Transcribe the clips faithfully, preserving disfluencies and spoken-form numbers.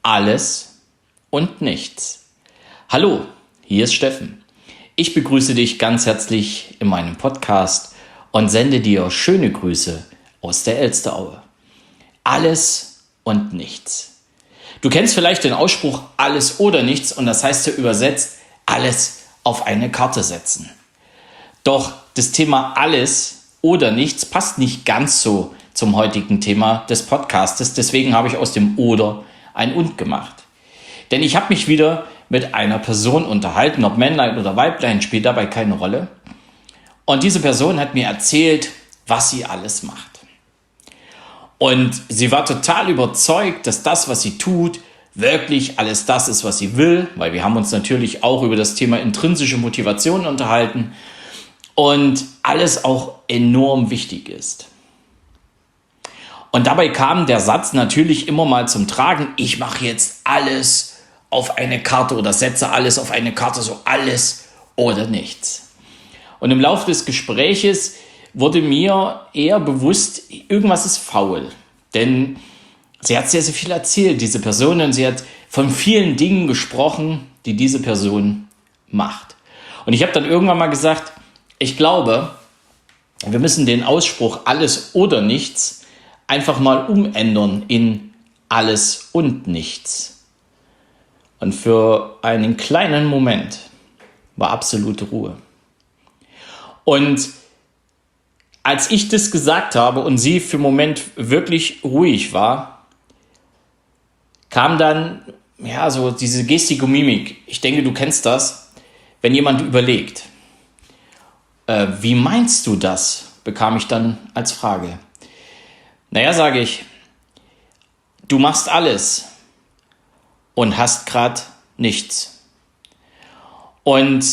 alles und nichts. Hallo, hier ist Steffen. Ich begrüße dich ganz herzlich in meinem Podcast und sende dir schöne Grüße aus der Elsteraue. Alles und nichts. Du kennst vielleicht den Ausspruch alles oder nichts und das heißt ja übersetzt alles auf eine Karte setzen. Doch das Thema alles oder nichts passt nicht ganz so zum heutigen Thema des Podcastes. Deswegen habe ich aus dem Oder ein Und gemacht. Denn ich habe mich wieder mit einer Person unterhalten, ob Männlein oder Weiblein, spielt dabei keine Rolle. Und diese Person hat mir erzählt, was sie alles macht. Und sie war total überzeugt, dass das, was sie tut, wirklich alles das ist, was sie will, weil wir haben uns natürlich auch über das Thema intrinsische Motivation unterhalten und alles auch enorm wichtig ist. Und dabei kam der Satz natürlich immer mal zum Tragen, ich mache jetzt alles auf eine Karte oder setze alles auf eine Karte, so alles oder nichts. Und im Laufe des Gespräches wurde mir eher bewusst, irgendwas ist faul. Denn sie hat sehr, sehr viel erzählt, diese Person, und sie hat von vielen Dingen gesprochen, die diese Person macht. Und ich habe dann irgendwann mal gesagt, ich glaube, wir müssen den Ausspruch alles oder nichts einfach mal umändern in alles und nichts. Und für einen kleinen Moment war absolute Ruhe. Und als ich das gesagt habe und sie für einen Moment wirklich ruhig war, kam dann ja so diese Gestik und Mimik. Ich denke, du kennst das, wenn jemand überlegt. Äh, wie meinst du das? Bekam ich dann als Frage. Naja, sage ich, du machst alles und hast gerade nichts. Und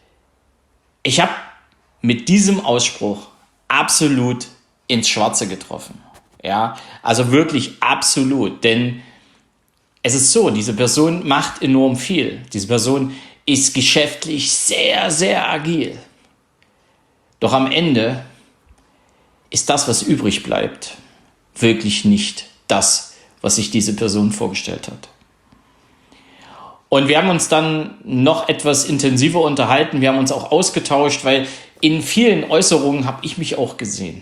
ich habe mit diesem Ausspruch absolut ins Schwarze getroffen. Ja, also wirklich absolut, denn es ist so, diese Person macht enorm viel. Diese Person ist geschäftlich sehr, sehr agil. Doch am Ende ist das, was übrig bleibt, wirklich nicht das, was sich diese Person vorgestellt hat. Und wir haben uns dann noch etwas intensiver unterhalten. Wir haben uns auch ausgetauscht, weil in vielen Äußerungen habe ich mich auch gesehen.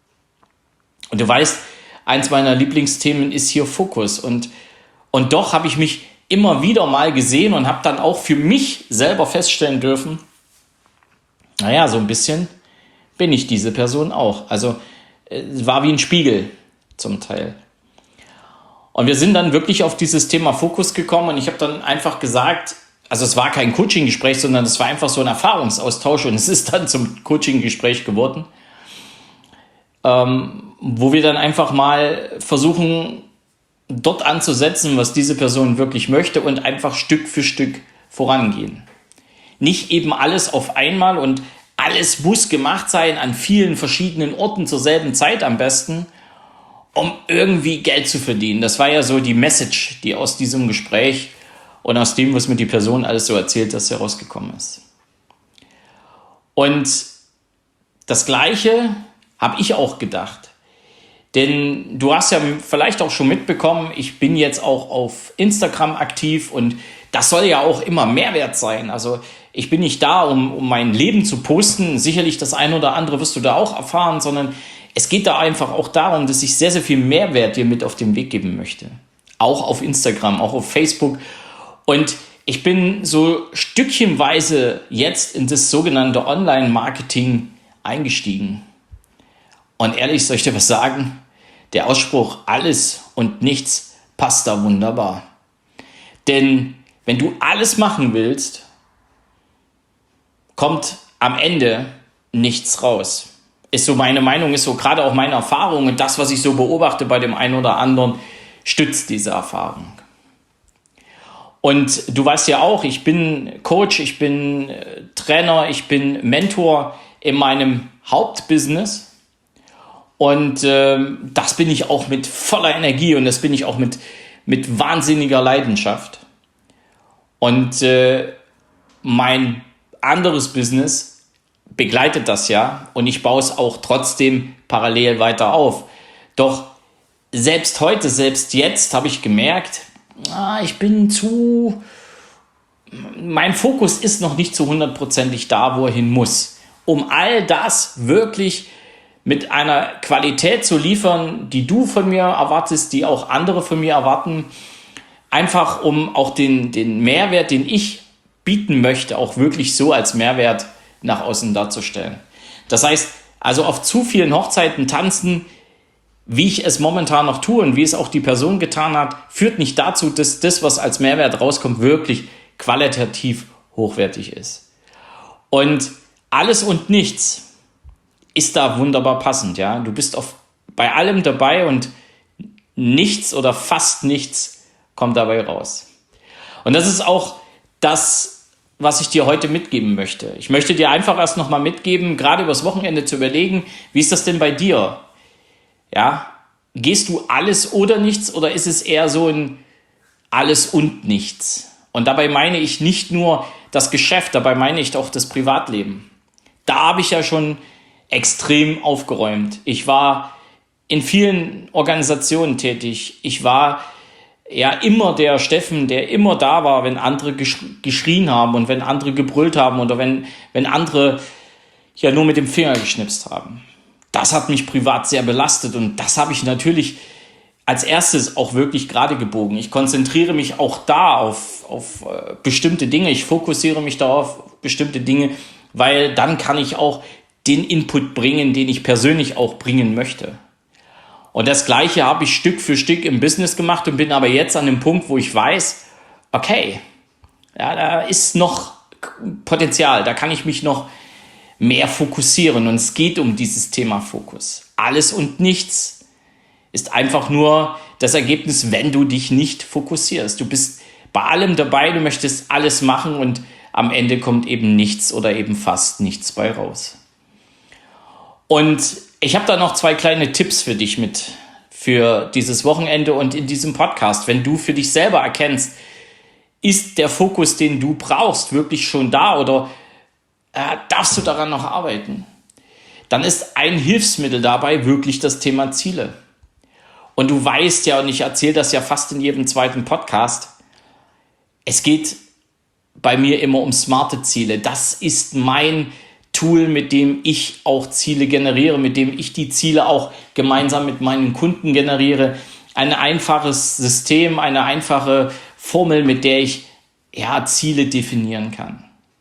Und du weißt, eins meiner Lieblingsthemen ist hier Fokus. Und, und doch habe ich mich immer wieder mal gesehen und habe dann auch für mich selber feststellen dürfen, naja, so ein bisschen bin ich diese Person auch. Also es war wie ein Spiegel zum Teil. Und wir sind dann wirklich auf dieses Thema Fokus gekommen und ich habe dann einfach gesagt, also es war kein Coaching-Gespräch, sondern es war einfach so ein Erfahrungsaustausch und es ist dann zum Coaching-Gespräch geworden, ähm, wo wir dann einfach mal versuchen, dort anzusetzen, was diese Person wirklich möchte und einfach Stück für Stück vorangehen. Nicht eben alles auf einmal und alles muss gemacht sein an vielen verschiedenen Orten zur selben Zeit am besten, um irgendwie Geld zu verdienen. Das war ja so die Message, die aus diesem Gespräch und aus dem, was mir die Person alles so erzählt, dass herausgekommen ist. Und das Gleiche habe ich auch gedacht. Denn du hast ja vielleicht auch schon mitbekommen, ich bin jetzt auch auf Instagram aktiv und das soll ja auch immer Mehrwert sein. Also ich bin nicht da, um, um mein Leben zu posten. Sicherlich das eine oder andere wirst du da auch erfahren, sondern es geht da einfach auch darum, dass ich sehr, sehr viel Mehrwert dir mit auf den Weg geben möchte. Auch auf Instagram, auch auf Facebook. Und ich bin so stückchenweise jetzt in das sogenannte Online-Marketing eingestiegen. Und ehrlich, soll ich dir was sagen? Der Ausspruch alles und nichts passt da wunderbar. Denn wenn du alles machen willst, kommt am Ende nichts raus. Ist so meine Meinung, ist so gerade auch meine Erfahrung und das, was ich so beobachte bei dem einen oder anderen, stützt diese Erfahrung. Und du weißt ja auch, ich bin Coach, ich bin Trainer, ich bin Mentor in meinem Hauptbusiness und äh, das bin ich auch mit voller Energie und das bin ich auch mit, mit wahnsinniger Leidenschaft. Und äh, mein anderes Business begleitet das ja und ich baue es auch trotzdem parallel weiter auf. Doch selbst heute, selbst jetzt habe ich gemerkt, ah, ich bin zu, mein Fokus ist noch nicht zu hundertprozentig da, wo er hin muss, um all das wirklich mit einer Qualität zu liefern, die du von mir erwartest, die auch andere von mir erwarten, einfach um auch den, den Mehrwert, den ich bieten möchte, auch wirklich so als Mehrwert nach außen darzustellen. Das heißt, also auf zu vielen Hochzeiten tanzen, wie ich es momentan noch tue und wie es auch die Person getan hat, führt nicht dazu, dass das, was als Mehrwert rauskommt, wirklich qualitativ hochwertig ist. Und alles und nichts ist da wunderbar passend. Ja? Du bist auf, bei allem dabei und nichts oder fast nichts kommt dabei raus. Und das ist auch das, was ich dir heute mitgeben möchte. Ich möchte dir einfach erst nochmal mitgeben, gerade übers Wochenende zu überlegen, wie ist das denn bei dir? Ja, gehst du alles oder nichts oder ist es eher so ein alles und nichts? Und dabei meine ich nicht nur das Geschäft, dabei meine ich auch das Privatleben. Da habe ich ja schon extrem aufgeräumt. Ich war in vielen Organisationen tätig. Ich war ja immer der Steffen, der immer da war, wenn andere gesch- geschrien haben und wenn andere gebrüllt haben oder wenn, wenn andere ja nur mit dem Finger geschnipst haben. Das hat mich privat sehr belastet und das habe ich natürlich als erstes auch wirklich gerade gebogen. Ich konzentriere mich auch da auf, auf äh, bestimmte Dinge. Ich fokussiere mich darauf, auf bestimmte Dinge, weil dann kann ich auch den Input bringen, den ich persönlich auch bringen möchte. Und das Gleiche habe ich Stück für Stück im Business gemacht und bin aber jetzt an dem Punkt, wo ich weiß, okay, ja, da ist noch Potenzial, da kann ich mich noch mehr fokussieren und es geht um dieses Thema Fokus. Alles und nichts ist einfach nur das Ergebnis, wenn du dich nicht fokussierst. Du bist bei allem dabei, du möchtest alles machen und am Ende kommt eben nichts oder eben fast nichts bei raus. Und ich habe da noch zwei kleine Tipps für dich mit für dieses Wochenende und in diesem Podcast. Wenn du für dich selber erkennst, ist der Fokus, den du brauchst, wirklich schon da oder äh, darfst du daran noch arbeiten? Dann ist ein Hilfsmittel dabei wirklich das Thema Ziele. Und du weißt ja, und ich erzähle das ja fast in jedem zweiten Podcast, es geht bei mir immer um smarte Ziele. Das ist mein Tool, mit dem ich auch Ziele generiere, mit dem ich die Ziele auch gemeinsam mit meinen Kunden generiere. Ein einfaches System, eine einfache Formel, mit der ich ja, Ziele definieren kann.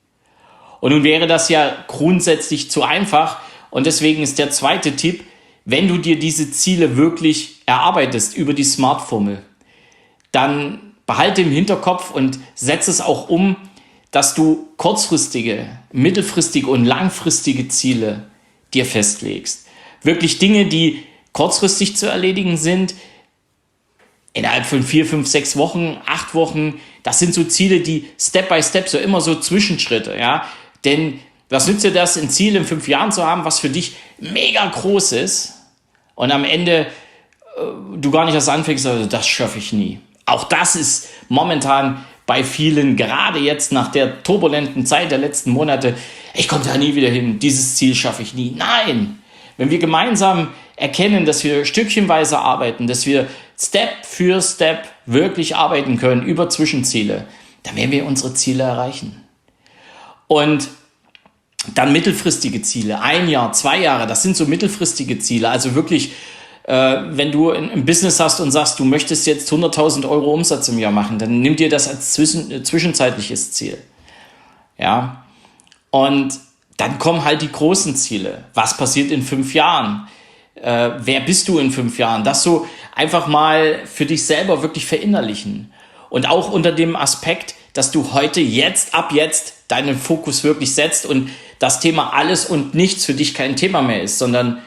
Und nun wäre das ja grundsätzlich zu einfach und deswegen ist der zweite Tipp, wenn du dir diese Ziele wirklich erarbeitest über die Smart-Formel, dann behalte im Hinterkopf und setze es auch um, dass du kurzfristige, mittelfristige und langfristige Ziele dir festlegst. Wirklich Dinge, die kurzfristig zu erledigen sind, innerhalb von vier, fünf, sechs Wochen, acht Wochen. Das sind so Ziele, die Step by Step, so immer so Zwischenschritte, ja. Denn was nützt dir das, ein Ziel in fünf Jahren zu haben, was für dich mega groß ist und am Ende äh, du gar nicht erst anfängst, also das schaffe ich nie. Auch das ist momentan bei vielen, gerade jetzt nach der turbulenten Zeit der letzten Monate, ich komme da nie wieder hin, dieses Ziel schaffe ich nie. Nein, wenn wir gemeinsam erkennen, dass wir stückchenweise arbeiten, dass wir Step für Step wirklich arbeiten können über Zwischenziele, dann werden wir unsere Ziele erreichen. Und dann mittelfristige Ziele, ein Jahr, zwei Jahre, das sind so mittelfristige Ziele, also wirklich, äh, wenn du ein, ein Business hast und sagst, du möchtest jetzt hunderttausend Euro Umsatz im Jahr machen, dann nimm dir das als zwischen, äh, zwischenzeitliches Ziel. Ja, und dann kommen halt die großen Ziele. Was passiert in fünf Jahren? Äh, wer bist du in fünf Jahren? Das so einfach mal für dich selber wirklich verinnerlichen. Und auch unter dem Aspekt, dass du heute, jetzt, ab jetzt deinen Fokus wirklich setzt und das Thema alles und nichts für dich kein Thema mehr ist, sondern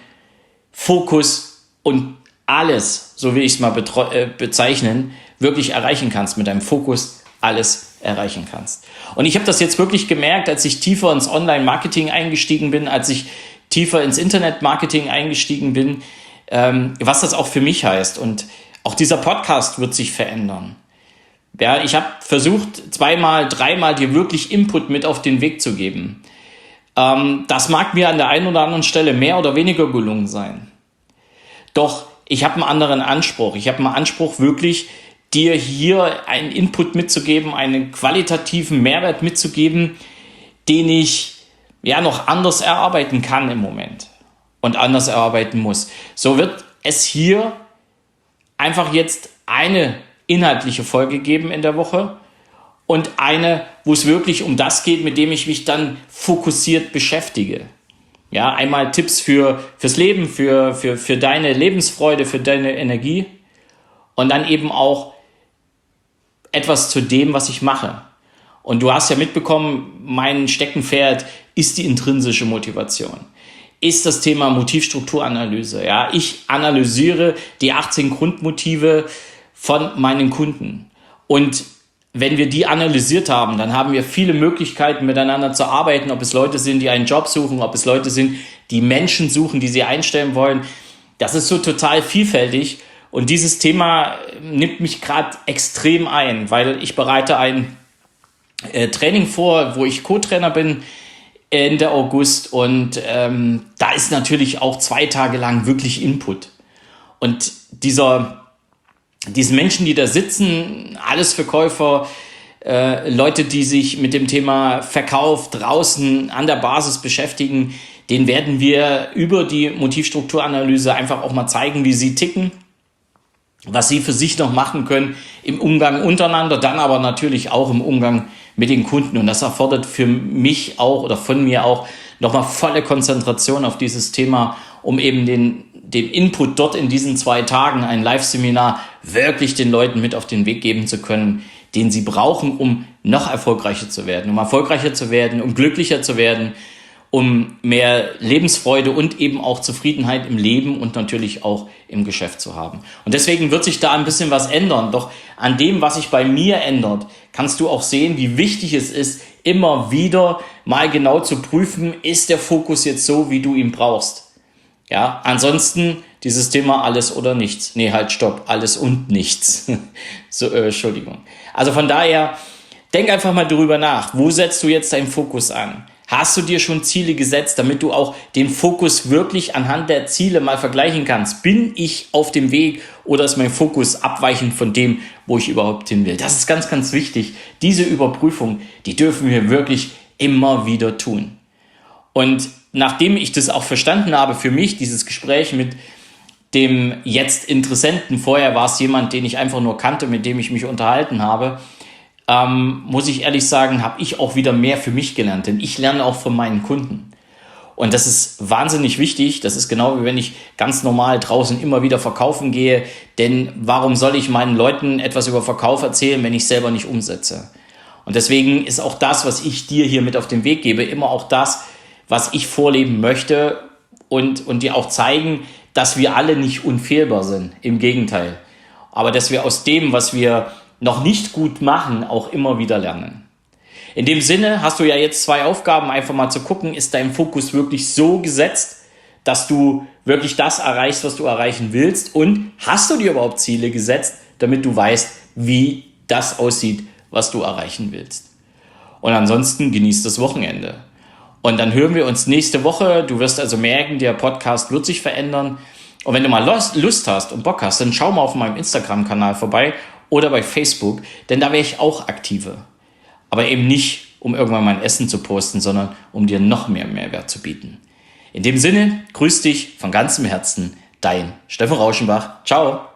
Fokus und alles, so will ich es mal betreu- äh, bezeichnen, wirklich erreichen kannst. Mit deinem Fokus alles erreichen kannst. Und ich habe das jetzt wirklich gemerkt, als ich tiefer ins Online-Marketing eingestiegen bin, als ich tiefer ins Internet-Marketing eingestiegen bin, ähm, was das auch für mich heißt. Und auch dieser Podcast wird sich verändern. Ja, ich habe versucht, zweimal, dreimal dir wirklich Input mit auf den Weg zu geben. Ähm, das mag mir an der einen oder anderen Stelle mehr oder weniger gelungen sein. Doch ich habe einen anderen Anspruch. Ich habe einen Anspruch, wirklich dir hier einen Input mitzugeben, einen qualitativen Mehrwert mitzugeben, den ich ja noch anders erarbeiten kann im Moment und anders erarbeiten muss. So wird es hier einfach jetzt eine inhaltliche Folge geben in der Woche und eine, wo es wirklich um das geht, mit dem ich mich dann fokussiert beschäftige. Ja, einmal Tipps für, fürs Leben, für, für, für deine Lebensfreude, für deine Energie und dann eben auch etwas zu dem, was ich mache. Und du hast ja mitbekommen, mein Steckenpferd ist die intrinsische Motivation. Ist das Thema Motivstrukturanalyse. Ja, ich analysiere die achtzehn Grundmotive von meinen Kunden. Und wenn wir die analysiert haben, dann haben wir viele Möglichkeiten, miteinander zu arbeiten, ob es Leute sind, die einen Job suchen, ob es Leute sind, die Menschen suchen, die sie einstellen wollen. Das ist so total vielfältig. Und dieses Thema nimmt mich gerade extrem ein, weil ich bereite ein äh, Training vor, wo ich Co-Trainer bin, Ende August, und ähm, da ist natürlich auch zwei Tage lang wirklich Input. Und dieser, diese Menschen, die da sitzen, alles Verkäufer, äh, Leute, die sich mit dem Thema Verkauf draußen an der Basis beschäftigen, denen werden wir über die Motivstrukturanalyse einfach auch mal zeigen, wie sie ticken, was sie für sich noch machen können im Umgang untereinander, dann aber natürlich auch im Umgang mit den Kunden. Und das erfordert für mich auch oder von mir auch nochmal volle Konzentration auf dieses Thema, um eben den, den Input dort in diesen zwei Tagen, ein Live-Seminar, wirklich den Leuten mit auf den Weg geben zu können, den sie brauchen, um noch erfolgreicher zu werden, um erfolgreicher zu werden, um glücklicher zu werden, um mehr Lebensfreude und eben auch Zufriedenheit im Leben und natürlich auch im Geschäft zu haben. Und deswegen wird sich da ein bisschen was ändern. Doch an dem, was sich bei mir ändert, kannst du auch sehen, wie wichtig es ist, immer wieder mal genau zu prüfen, ist der Fokus jetzt so, wie du ihn brauchst? Ja, ansonsten dieses Thema alles oder nichts. Nee, halt, stopp, alles und nichts. so, äh, Entschuldigung. Also von daher, denk einfach mal drüber nach. Wo setzt du jetzt deinen Fokus an? Hast du dir schon Ziele gesetzt, damit du auch den Fokus wirklich anhand der Ziele mal vergleichen kannst? Bin ich auf dem Weg oder ist mein Fokus abweichend von dem, wo ich überhaupt hin will? Das ist ganz, ganz wichtig. Diese Überprüfung, die dürfen wir wirklich immer wieder tun. Und nachdem ich das auch verstanden habe für mich, dieses Gespräch mit dem jetzt Interessenten, vorher war es jemand, den ich einfach nur kannte, mit dem ich mich unterhalten habe, Ähm, muss ich ehrlich sagen, habe ich auch wieder mehr für mich gelernt, denn ich lerne auch von meinen Kunden. Und das ist wahnsinnig wichtig. Das ist genau wie wenn ich ganz normal draußen immer wieder verkaufen gehe. Denn warum soll ich meinen Leuten etwas über Verkauf erzählen, wenn ich selber nicht umsetze? Und deswegen ist auch das, was ich dir hier mit auf den Weg gebe, immer auch das, was ich vorleben möchte und, und dir auch zeigen, dass wir alle nicht unfehlbar sind. Im Gegenteil. Aber dass wir aus dem, was wir noch nicht gut machen, auch immer wieder lernen. In dem Sinne hast du ja jetzt zwei Aufgaben, einfach mal zu gucken, ist dein Fokus wirklich so gesetzt, dass du wirklich das erreichst, was du erreichen willst, und hast du dir überhaupt Ziele gesetzt, damit du weißt, wie das aussieht, was du erreichen willst. Und ansonsten genießt das Wochenende. Und dann hören wir uns nächste Woche. Du wirst also merken, der Podcast wird sich verändern. Und wenn du mal Lust hast und Bock hast, dann schau mal auf meinem Instagram-Kanal vorbei oder bei Facebook, denn da wäre ich auch aktiver. Aber eben nicht, um irgendwann mein Essen zu posten, sondern um dir noch mehr Mehrwert zu bieten. In dem Sinne, grüß dich von ganzem Herzen, dein Steffen Rauschenbach. Ciao.